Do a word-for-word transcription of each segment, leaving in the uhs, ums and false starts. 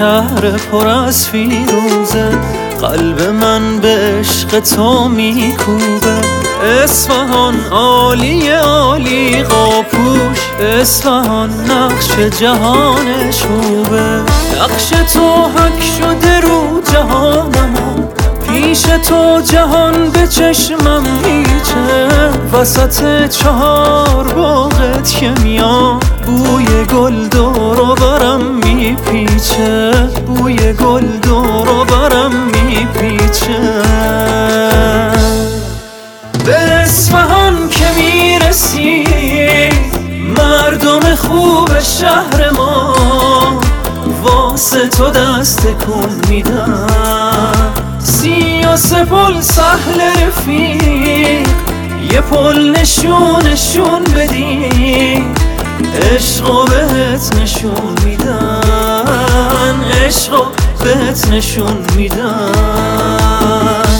شهر پر از فیروزه، قلب من به عشق تو میکوبه. اصفهان عالی عالی قاپوش، اصفهان نقش جهان شوبه. نقش تو حک شده رو جهانم، پیش تو جهان به چشمم میچه. وسط چهار باغت که میام، بوی گل دور و برم میپیچه، بوی گل دور و برم میپیچه. به اصفهان که میرسی، مردم خوب شهر ما واسه تو دست کن میدن. سی و سه پل سهل رفیق، یه پل نشون نشون بدی. عشقو بهت نشون میدن، عشقو بهت نشون میدن.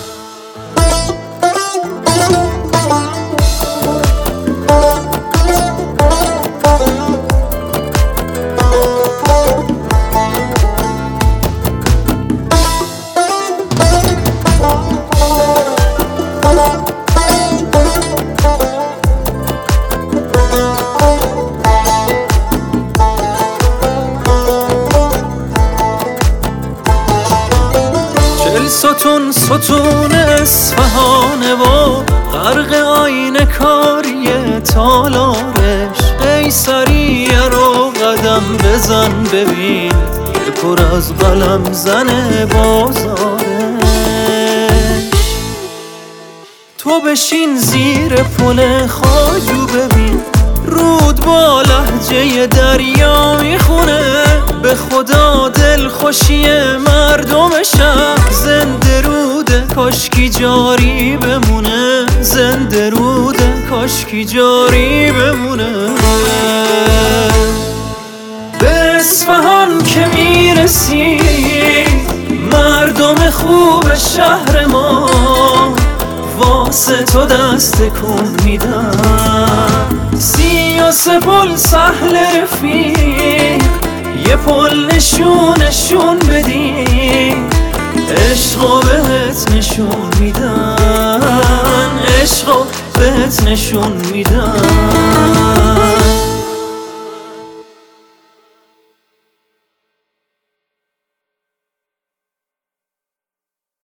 ستون ستون اصفهانه و غرق آینه کاری تالارش. قیصریه رو قدم بزن ببین، که پر از قلم زن بازارش. تو بشین زیر پل خواجو ببین، رود با لهجه دریا میخونه. به خدا دل خوشی مردم شهر، زنده روده کاشکی جاری بمونه، زنده روده کاشکی جاری بمونه. به اصفهان که میرسی، مردم خوب شهر ما واسه تو دست کن میدن. سی و سه پل سهل رفیق، یه پل نشون نشون بدی. عشقو بهت نشون میدن، عشقو بهت نشون میدن.